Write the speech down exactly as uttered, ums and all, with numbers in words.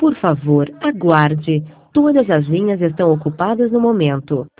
Por favor, aguarde. Todas as linhas estão ocupadas no momento.